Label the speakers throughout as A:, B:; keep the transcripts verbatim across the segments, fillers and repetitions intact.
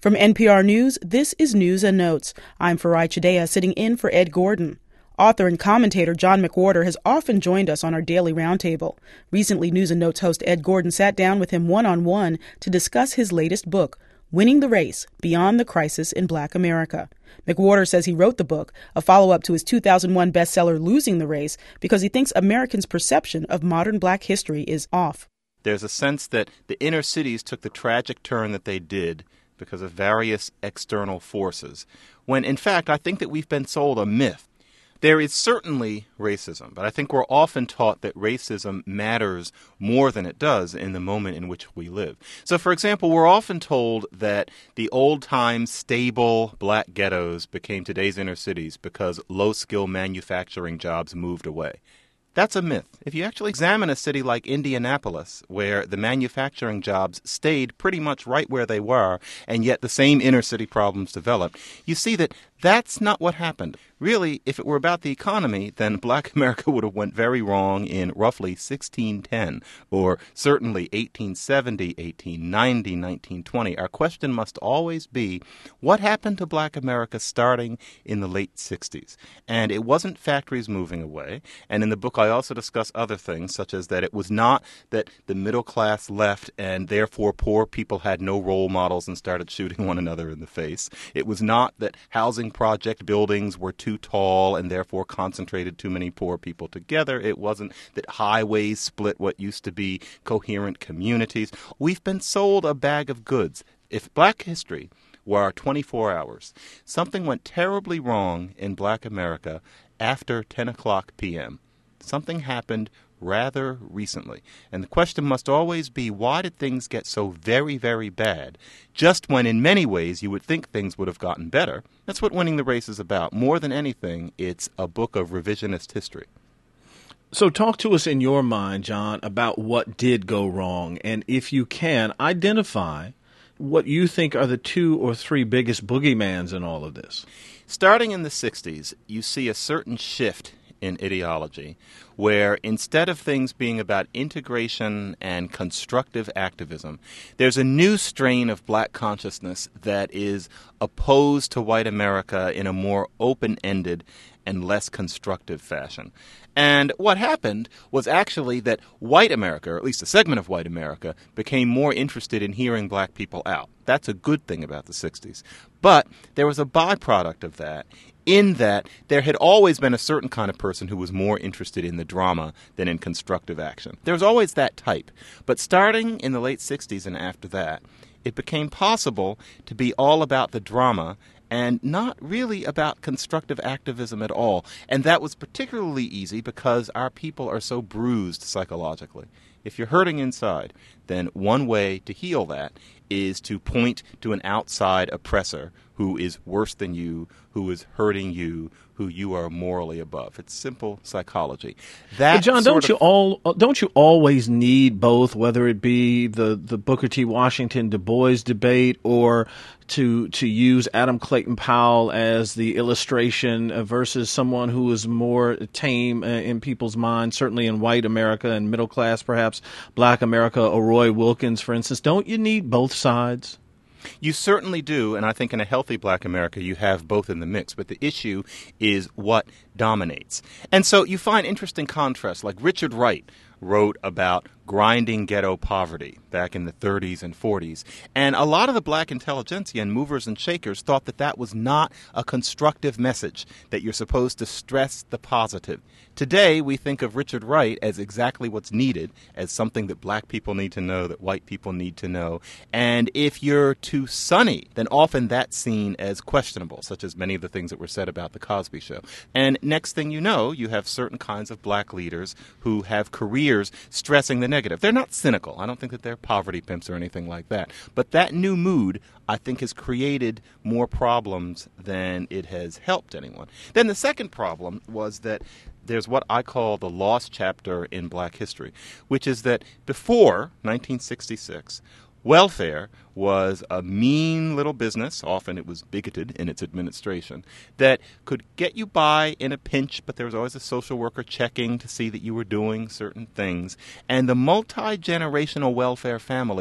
A: From N P R News, this is News and Notes. I'm Farai Chideya, sitting in for Ed Gordon. Author and commentator John McWhorter has often joined us on our daily roundtable. Recently, News and Notes host Ed Gordon sat down with him one-on-one to discuss his latest book, Winning the Race, Beyond the Crisis in Black America. McWhorter says he wrote the book, a follow-up to his two thousand one bestseller Losing the Race, because he thinks Americans' perception of modern black history is off.
B: There's a sense that the inner cities took the tragic turn that they did because of various external forces, when in fact I think that we've been sold a myth. There is certainly racism, but I think we're often taught that racism matters more than it does in the moment in which we live. So, for example, we're often told that the old-time stable black ghettos became today's inner cities because low-skill manufacturing jobs moved away. That's a myth. If you actually examine a city like Indianapolis, where the manufacturing jobs stayed pretty much right where they were, and yet the same inner city problems developed, you see that that's not what happened. Really, if it were about the economy, then black America would have went very wrong in roughly sixteen ten, or certainly eighteen seventy, eighteen ninety, nineteen twenty. Our question must always be, what happened to black America starting in the late sixties? And it wasn't factories moving away. And in the book, I also discuss other things, such as that it was not that the middle class left and therefore poor people had no role models and started shooting one another in the face. It was not that housing project buildings were too tall and therefore concentrated too many poor people together. It wasn't that highways split what used to be coherent communities. We've been sold a bag of goods. If black history were twenty-four hours, something went terribly wrong in black America after ten o'clock p.m. Something happened rather recently. And the question must always be, why did things get so very, very bad, just when in many ways you would think things would have gotten better? That's what Winning the Race is about. More than anything, it's a book of revisionist history.
C: So talk to us in your mind, John, about what did go wrong. And if you can, identify what you think are the two or three biggest boogeymans in all of this.
B: Starting in the sixties, you see a certain shift in ideology, where instead of things being about integration and constructive activism, there's a new strain of black consciousness that is opposed to white America in a more open-ended and less constructive fashion. And what happened was actually that white America, or at least a segment of white America, became more interested in hearing black people out. That's a good thing about the sixties. But there was a byproduct of that, in that there had always been a certain kind of person who was more interested in the drama than in constructive action. There was always that type. But starting in the late sixties and after that, it became possible to be all about the drama and not really about constructive activism at all. And that was particularly easy because our people are so bruised psychologically. If you're hurting inside, then one way to heal that is to point to an outside oppressor who is worse than you, who is hurting you, who you are morally above. It's simple psychology. That
C: but John, don't
B: of,
C: you all don't you always need both, whether it be the, the Booker T. Washington Du Bois debate, or to to use Adam Clayton Powell as the illustration uh, versus someone who is more tame uh, in people's minds, certainly in white America and middle class, perhaps black America, or Roy Wilkins, for instance. Don't you need both sides?
B: You certainly do, and I think in a healthy black America you have both in the mix, but the issue is what dominates. And so you find interesting contrasts, like Richard Wright wrote about grinding ghetto poverty back in the thirties and forties. And a lot of the black intelligentsia and movers and shakers thought that that was not a constructive message, that you're supposed to stress the positive. Today, we think of Richard Wright as exactly what's needed, as something that black people need to know, that white people need to know. And if you're too sunny, then often that's seen as questionable, such as many of the things that were said about The Cosby Show. And next thing you know, you have certain kinds of black leaders who have careers stressing the negative. They're not cynical. I don't think that they're poverty pimps or anything like that. But that new mood, I think, has created more problems than it has helped anyone. Then the second problem was that there's what I call the lost chapter in black history, which is that before nineteen sixty-six, welfare was a mean little business, often it was bigoted in its administration, that could get you by in a pinch, but there was always a social worker checking to see that you were doing certain things. And the multi-generational welfare family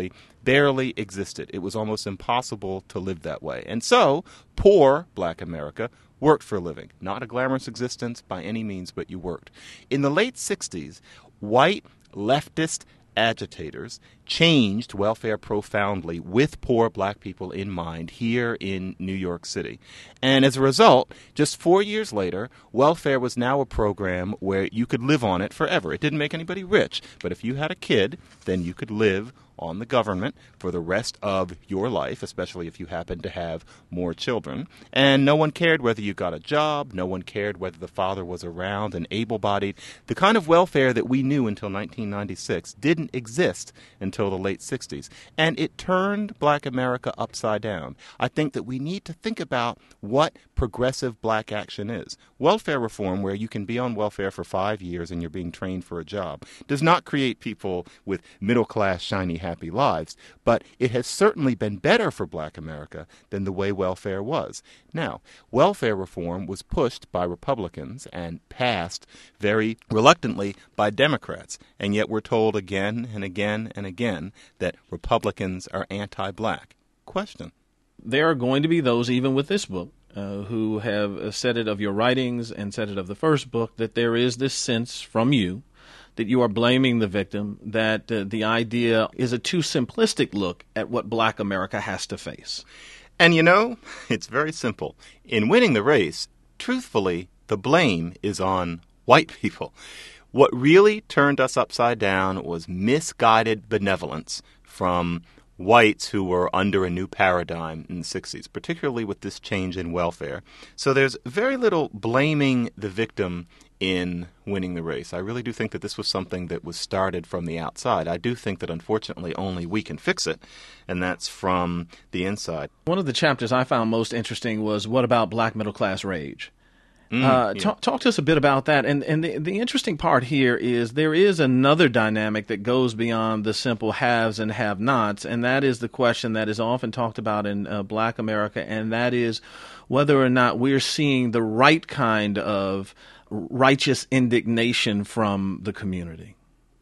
B: barely existed. It was almost impossible to live that way. And so, poor black America worked for a living. Not a glamorous existence by any means, but you worked. In the late sixties, white leftist agitators changed welfare profoundly with poor black people in mind here in New York City. And as a result, just four years later, welfare was now a program where you could live on it forever. It didn't make anybody rich, but if you had a kid, then you could live on the government for the rest of your life, especially if you happened to have more children. And no one cared whether you got a job. No one cared whether the father was around and able-bodied. The kind of welfare that we knew until nineteen ninety-six didn't exist until the late sixties. And it turned black America upside down. I think that we need to think about what progressive black action is. Welfare reform, where you can be on welfare for five years and you're being trained for a job, does not create people with middle-class, shiny, happy lives, but it has certainly been better for black America than the way welfare was. Now, welfare reform was pushed by Republicans and passed very reluctantly by Democrats, and yet we're told again and again and again that Republicans are anti-black. Question.
C: There are going to be those, even with this book, uh, who have said it of your writings and said it of the first book, that there is this sense from you that you are blaming the victim, that uh, the idea is a too simplistic look at what black America has to face.
B: And you know, it's very simple. In Winning the Race, truthfully, the blame is on white people. What really turned us upside down was misguided benevolence from whites who were under a new paradigm in the sixties, particularly with this change in welfare. So there's very little blaming the victim in Winning the Race. I really do think that this was something that was started from the outside. I do think that, unfortunately, only we can fix it, and that's from the inside.
C: One of the chapters I found most interesting was, what about black middle-class rage? Mm, uh, yeah. talk, talk to us a bit about that. And, and the, the interesting part here is there is another dynamic that goes beyond the simple haves and have-nots, and that is the question that is often talked about in uh, black America, and that is whether or not we're seeing the right kind of righteous indignation from the community.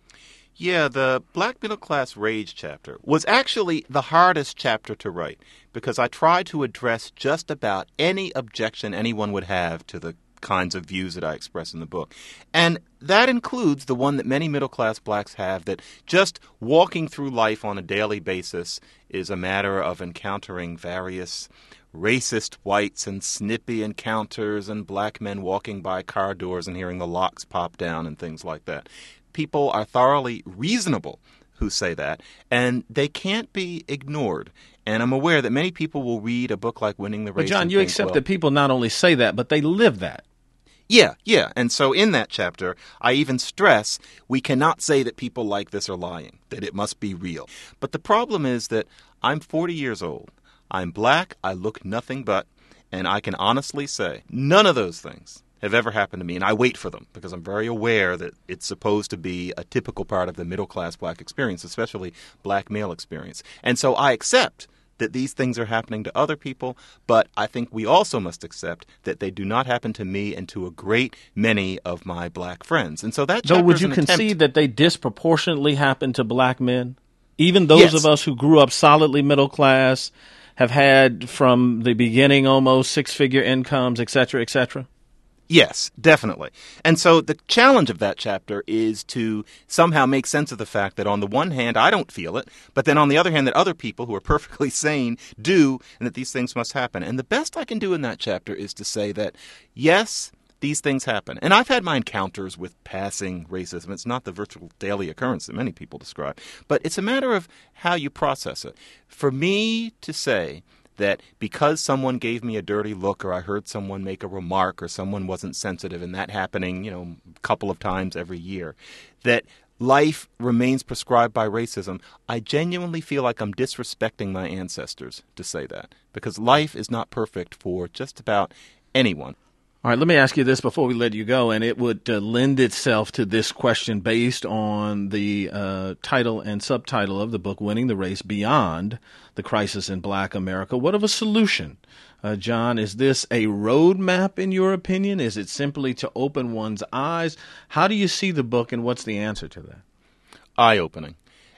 B: Yeah, the Black Middle Class Rage chapter was actually the hardest chapter to write because I tried to address just about any objection anyone would have to the kinds of views that I express in the book. And that includes the one that many middle-class blacks have, that just walking through life on a daily basis is a matter of encountering various racist whites and snippy encounters and black men walking by car doors and hearing the locks pop down and things like that. People are thoroughly reasonable who say that, and they can't be ignored. And I'm aware that many people will read a book like Winning the Race.
C: But John,
B: and
C: you
B: think,
C: accept
B: well,
C: that people not only say that, but they live that.
B: Yeah, yeah. And so in that chapter, I even stress we cannot say that people like this are lying, that it must be real. But the problem is that I'm forty years old. I'm black, I look nothing but, and I can honestly say none of those things have ever happened to me, and I wait for them because I'm very aware that it's supposed to be a typical part of the middle-class black experience, especially black male experience. And so I accept that these things are happening to other people, but I think we also must accept that they do not happen to me and to a great many of my black friends. And so that chapter
C: So would
B: is
C: you
B: an
C: concede
B: attempt-
C: that they disproportionately happen to black men? Even those
B: Yes.
C: of us who grew up solidly middle class, have had from the beginning almost six-figure incomes, et cetera, et cetera?
B: Yes, definitely. And so the challenge of that chapter is to somehow make sense of the fact that on the one hand, I don't feel it, but then on the other hand, that other people who are perfectly sane do, and that these things must happen. And the best I can do in that chapter is to say that, yes, these things happen. And I've had my encounters with passing racism. It's not the virtual daily occurrence that many people describe, but it's a matter of how you process it. For me to say that because someone gave me a dirty look or I heard someone make a remark or someone wasn't sensitive, and that happening, you know, a couple of times every year, that life remains prescribed by racism, I genuinely feel like I'm disrespecting my ancestors to say that, because life is not perfect for just about anyone.
C: All right, let me ask you this before we let you go, and it would uh, lend itself to this question based on the uh, title and subtitle of the book, Winning the Race, Beyond the Crisis in Black America. What of a solution? Uh, John, is this a roadmap in your opinion? Is it simply to open one's eyes? How do you see the book, and what's the answer to that?
B: Eye-opening.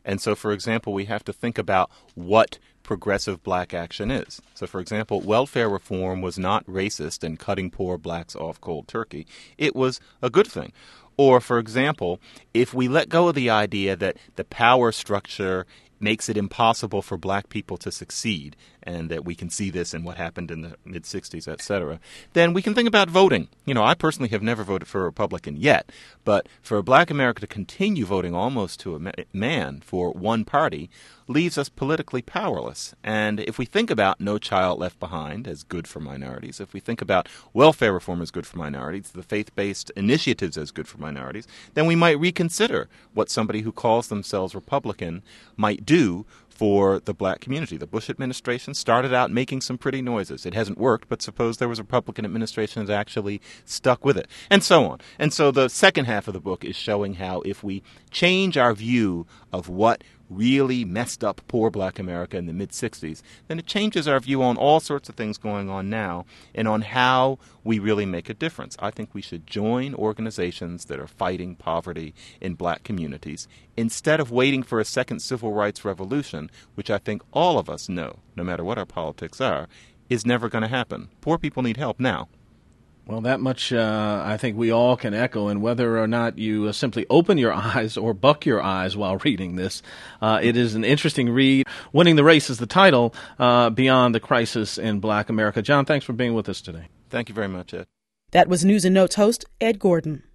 B: And so, for example, we have to think about what progressive black action is. So, for example, welfare reform was not racist and cutting poor blacks off cold turkey. It was a good thing. Or, for example, if we let go of the idea that the power structure makes it impossible for black people to succeed, and that we can see this in what happened in the mid-sixties, et cetera, then we can think about voting. You know, I personally have never voted for a Republican yet, but for black America to continue voting almost to a man for one party leaves us politically powerless. And if we think about No Child Left Behind as good for minorities, if we think about welfare reform as good for minorities, the faith-based initiatives as good for minorities, then we might reconsider what somebody who calls themselves Republican might do for the black community. The Bush administration started out making some pretty noises. It hasn't worked, but suppose there was a Republican administration that actually stuck with it, and so on. And so the second half of the book is showing how if we change our view of what really messed up poor black America in the mid-sixties, then it changes our view on all sorts of things going on now and on how we really make a difference. I think we should join organizations that are fighting poverty in black communities instead of waiting for a second civil rights revolution, which I think all of us know, no matter what our politics are, is never going to happen. Poor people need help now.
C: Well, that much uh, I think we all can echo, and whether or not you uh, simply open your eyes or buck your eyes while reading this, uh, it is an interesting read. Winning the Race is the title, uh, Beyond the Crisis in Black America. John, thanks for being with us today.
B: Thank you very much, Ed.
A: That was News and Notes host Ed Gordon.